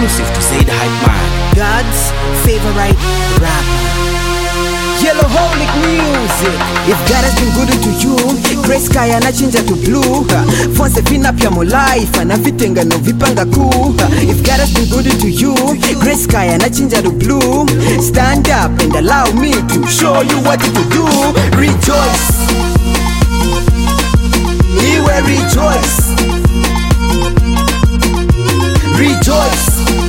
exclusive to Say the Hype Man, God's favorite rapper. Yellow Holic music. If God has been good to you, grey sky anachinja to blue. Fonse fina pia mo life anavitenga no vipanga kuu. If God has been good to you, grey sky anachinja to blue. Stand up and allow me to show you what to do. Rejoice, Iwe rejoice. Rejoice,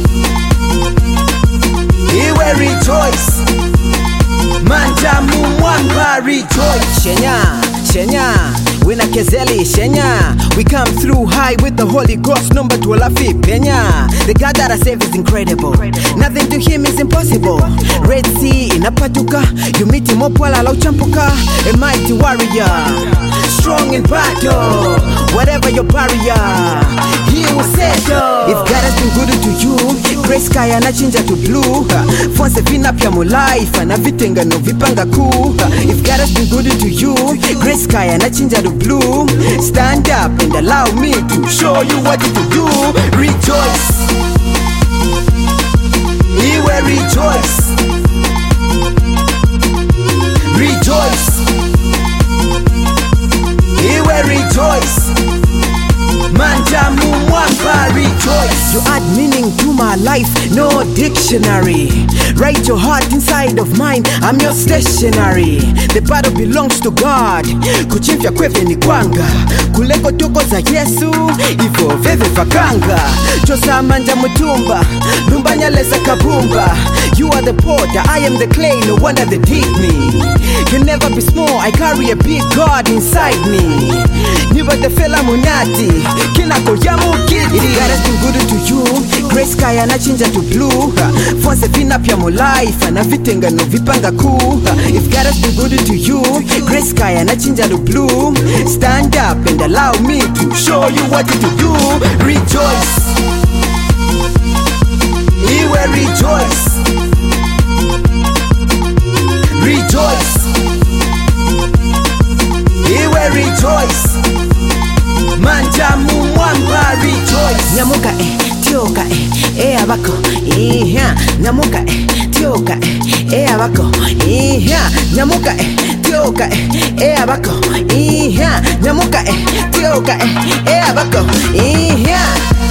Iwe rejoice. Manjamu mwamba rejoice. Shenya, wina kezeli Shenya. We come through high with the Holy Ghost. Number 12 Penya. The God that I save is incredible. Nothing to him is impossible. Red Sea inapatuka. You meet him up wala lauchampuka. A mighty warrior, strong in battle. Whatever your barrier, he will settle. If God has been good to you, grey sky anachinja to blue. Fonse fina pia mo life anavitenga no vipanga kuu. If God has been good to you, grey sky anachinja to blue. Stand up and allow me to show you what to do. Rejoice, Iwe rejoice. Rejoice, Iwe rejoice. Manjamu mwamba rejoice. You add meaning to my life, no dictionary. Write your heart inside of mine, I'm your stationary. The battle belongs to God. Kuchimfya kweve ni kwanga. Kuleko toko za Yesu, ivo veve vakanga. Chosa manja mutumba, lumbanya lesa kabumba. You are the potter, I am the clay, no wonder they dig me. Can never be small, I carry a big God inside me. Niba the fella munati, kinako yamu kiti. If God has been good to you, grey sky anachinja to blue. Fonse fina pia mo life anavitenga no vipanga kuu. If God has been good to you, grey sky anachinja to blue. Stand up and allow me to show you what to do. Rejoice, Iwe rejoice. Rejoice, Iwe rejoice. Manjamu mwamba rejoice. Nyamuka tioka abako nyamuka tioka abako nyamuka tioka abako nyamuka tioka abako